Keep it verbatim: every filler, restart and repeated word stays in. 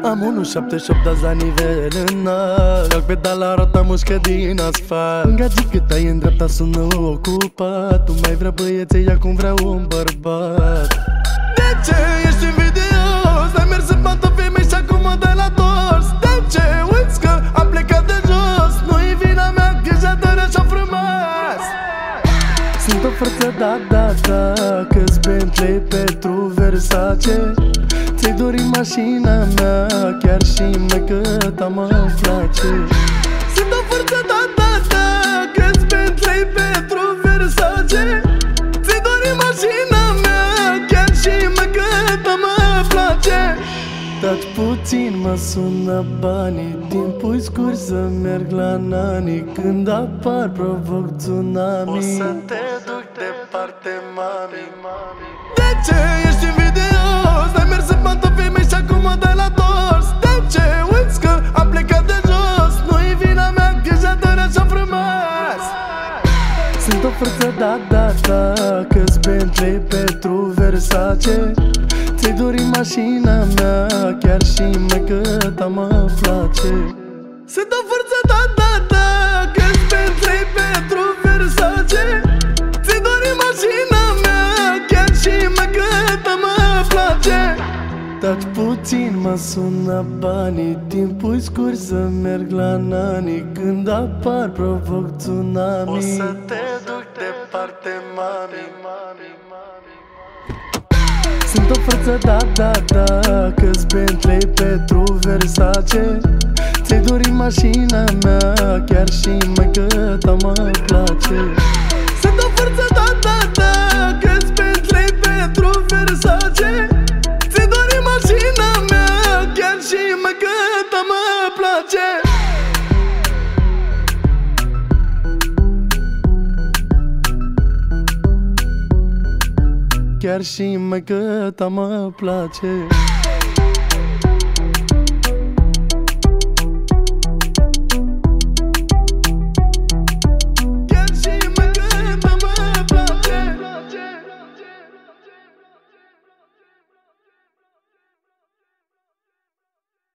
Am unu șapte opt azi la nivel înalt. Calc pedala, rota mușcă din asfalt. Gagic cât ai în dreapta sună ocupat. Tu mai vrea băieței, acum vreau un bărbat. De ce ești invidios? Ai mers în pantofii mei și acum mă dai la dos. De ce uiți că am plecat de jos? Nu-i vina mea că și ador așa frumos. Sunt o forță, da, da, da, că-s Bentley, Petru, Versace. Ți-ai dori mașina mea, chiar și măcăta mă place. Sunt o forță, da, da, da, că-s Bentley, Petru, Versace. Ți-ai dori mașina mea, chiar și măcăta mă place. Taci puțin, mă sună banii, timpul-i scurt să merg la nani. Când apar provoc tsunami, o să te duc departe, mami. De ce ești invidios? Ai mers în pantofii mei și acum mă dai la dos. De ce uiți că am plecat de jos? Nu-i vina mea că și ador așa frumos. Sunt o forță, da, da, da, că-s Bentley, Petru, Versace. Ți-ai dori mașina mea, chiar și măcăta mă place. Sunt o forță, da, da, da, că-s Bentley, Petru, Versace. Ți-ai dori mașina mea, chiar și măcăta mă place. Taci puțin, mă sună banii, timpul-i scurt să merg la nani. Când apar provoc tsunami, o să te duc departe, mami. Sunt o forță, da, da, da, că-s Bentley, Petru, Versace. Ți-ai dori mașina mea, chiar și măcăta mă place. Sunt o forță, da, da, da, că-s Bentley, Petru, Versace. Ți-ai dori mașina mea, chiar și măcăta mă place. Chiar și măcăta mă place.